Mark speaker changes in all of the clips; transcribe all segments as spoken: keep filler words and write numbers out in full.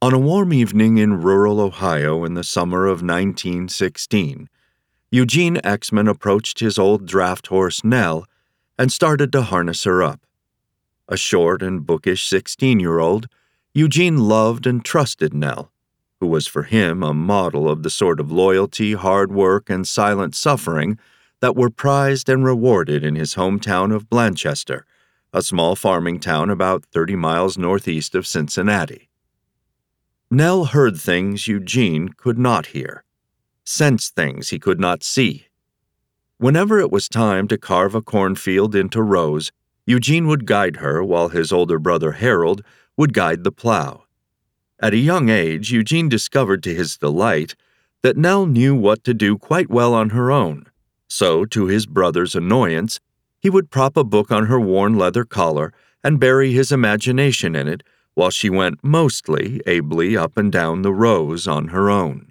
Speaker 1: On a warm evening in rural Ohio in the summer of nineteen sixteen, Eugene Exman approached his old draft horse Nell and started to harness her up. A short and bookish sixteen-year-old, Eugene loved and trusted Nell, who was for him a model of the sort of loyalty, hard work, and silent suffering that were prized and rewarded in his hometown of Blanchester, a small farming town about thirty miles northeast of Cincinnati. Nell heard things Eugene could not hear, sensed things he could not see. Whenever it was time to carve a cornfield into rows, Eugene would guide her while his older brother Harold would guide the plow. At a young age, Eugene discovered to his delight that Nell knew what to do quite well on her own, so, to his brother's annoyance, he would prop a book on her worn leather collar and bury his imagination in it while she went mostly ably up and down the rows on her own.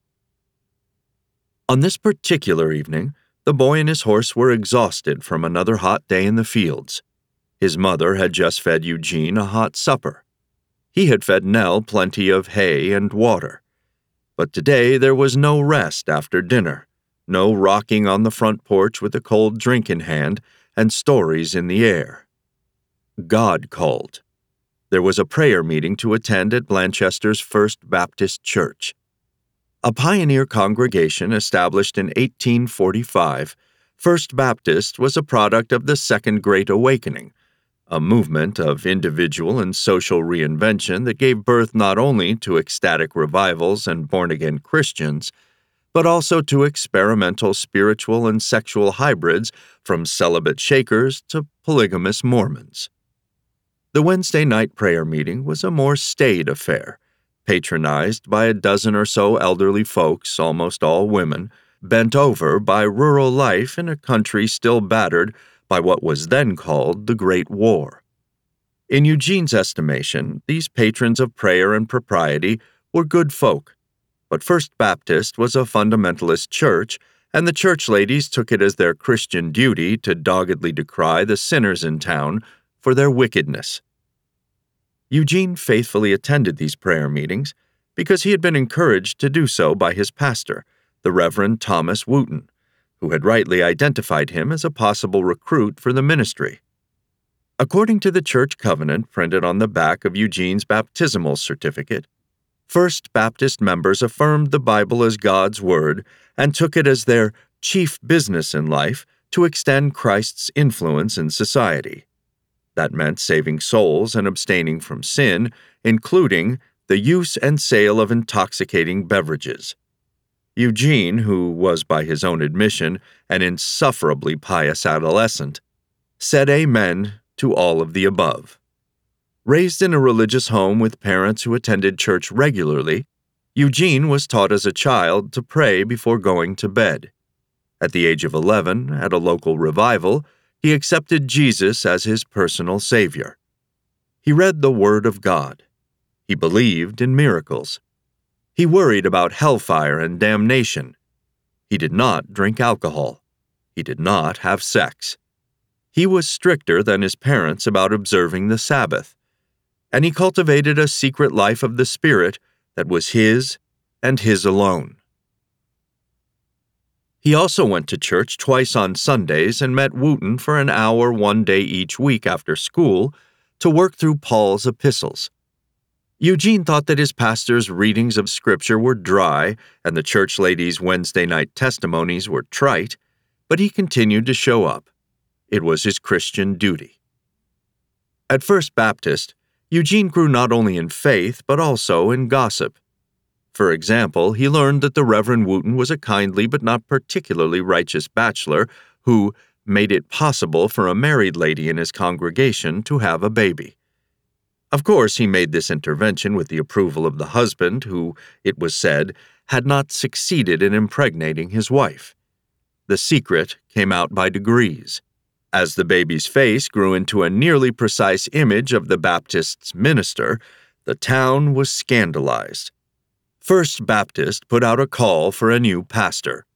Speaker 1: On this particular evening, the boy and his horse were exhausted from another hot day in the fields. His mother had just fed Eugene a hot supper. He had fed Nell plenty of hay and water. But today there was no rest after dinner, no rocking on the front porch with a cold drink in hand and stories in the air. God called. There was a prayer meeting to attend at Blanchester's First Baptist Church. A pioneer congregation established in eighteen forty-five, First Baptist was a product of the Second Great Awakening, a movement of individual and social reinvention that gave birth not only to ecstatic revivals and born-again Christians, but also to experimental spiritual and sexual hybrids from celibate Shakers to polygamous Mormons. The Wednesday night prayer meeting was a more staid affair, patronized by a dozen or so elderly folks, almost all women, bent over by rural life in a country still battered by what was then called the Great War. In Eugene's estimation, these patrons of prayer and propriety were good folk, but First Baptist was a fundamentalist church, and the church ladies took it as their Christian duty to doggedly decry the sinners in town for their wickedness. Eugene faithfully attended these prayer meetings because he had been encouraged to do so by his pastor, the Reverend Thomas Wooten, who had rightly identified him as a possible recruit for the ministry. According to the church covenant printed on the back of Eugene's baptismal certificate, First Baptist members affirmed the Bible as God's Word and took it as their chief business in life to extend Christ's influence in society. That meant saving souls and abstaining from sin, including the use and sale of intoxicating beverages. Eugene, who was by his own admission an insufferably pious adolescent, said amen to all of the above. Raised in a religious home with parents who attended church regularly, Eugene was taught as a child to pray before going to bed. At the age of eleven, at a local revival, he accepted Jesus as his personal Savior. He read the Word of God. He believed in miracles. He worried about hellfire and damnation. He did not drink alcohol. He did not have sex. He was stricter than his parents about observing the Sabbath, and he cultivated a secret life of the Spirit that was his and his alone. He also went to church twice on Sundays and met Wooten for an hour one day each week after school to work through Paul's epistles. Eugene thought that his pastor's readings of Scripture were dry and the church ladies' Wednesday night testimonies were trite, but he continued to show up. It was his Christian duty. At First Baptist, Eugene grew not only in faith but also in gossip. For example, he learned that the Reverend Wooten was a kindly but not particularly righteous bachelor who made it possible for a married lady in his congregation to have a baby. Of course, he made this intervention with the approval of the husband who, it was said, had not succeeded in impregnating his wife. The secret came out by degrees. As the baby's face grew into a nearly precise image of the Baptist's minister, the town was scandalized. First Baptist put out a call for a new pastor.